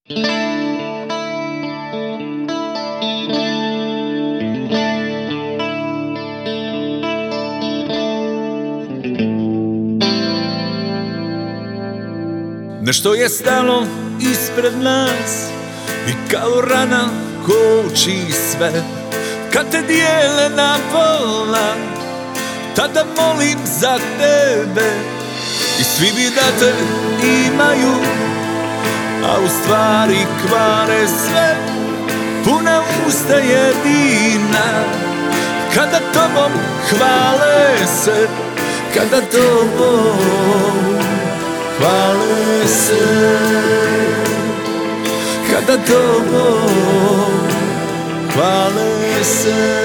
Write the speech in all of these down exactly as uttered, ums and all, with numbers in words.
Nešto je stalo ispred nas i kao rana koči sve. Kad te dijele na pola, tada molim za tebe. I svi bi da te imaju, a u stvari kvare sve. Puna usta jedina, kada tobom hvale se, kada tobom hvale se, kada tobom hvale se.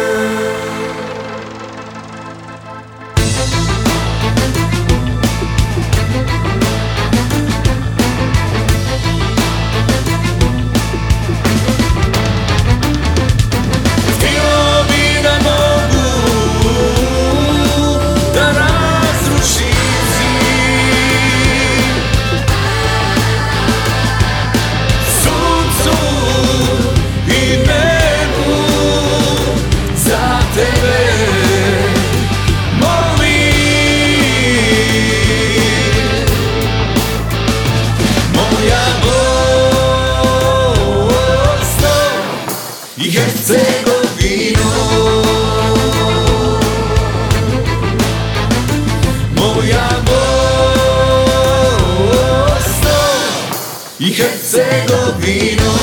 I Hercegovino, moja Bosno i Hercegovino.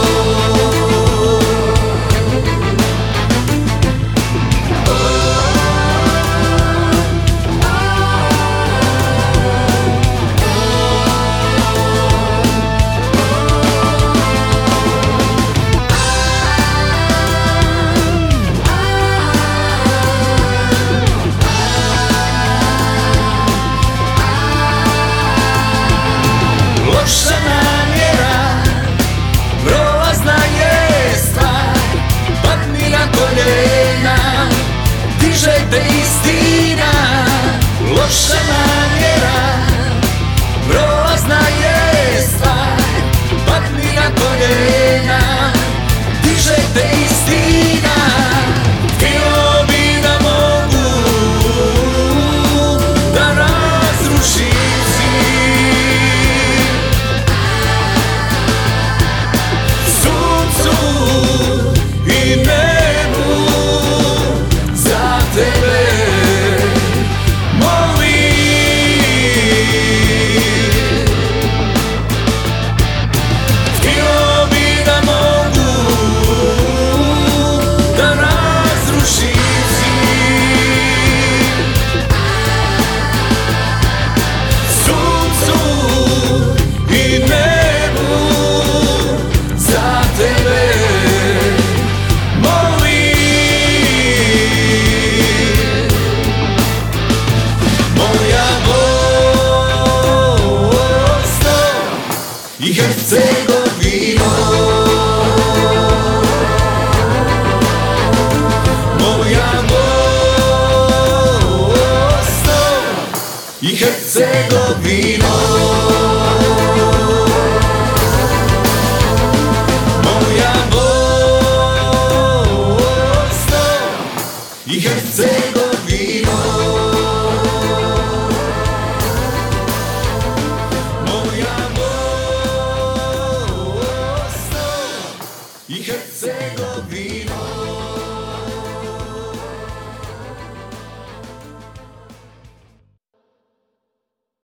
Loša namjera, prolazna je stvar, padni na koljena, diže te istina. Loša namjera, prolazna je stvar, padni na koljena, diže te istina. Htio bi da mogu da razrušim i nebu za tebe molim. Htio bi da mogu da razrušim zid suncu i nebu za tebe. I Hercegovino, moja Bosno i Hercegovino, moja Bosno i Hercegovino. I Hercegovino.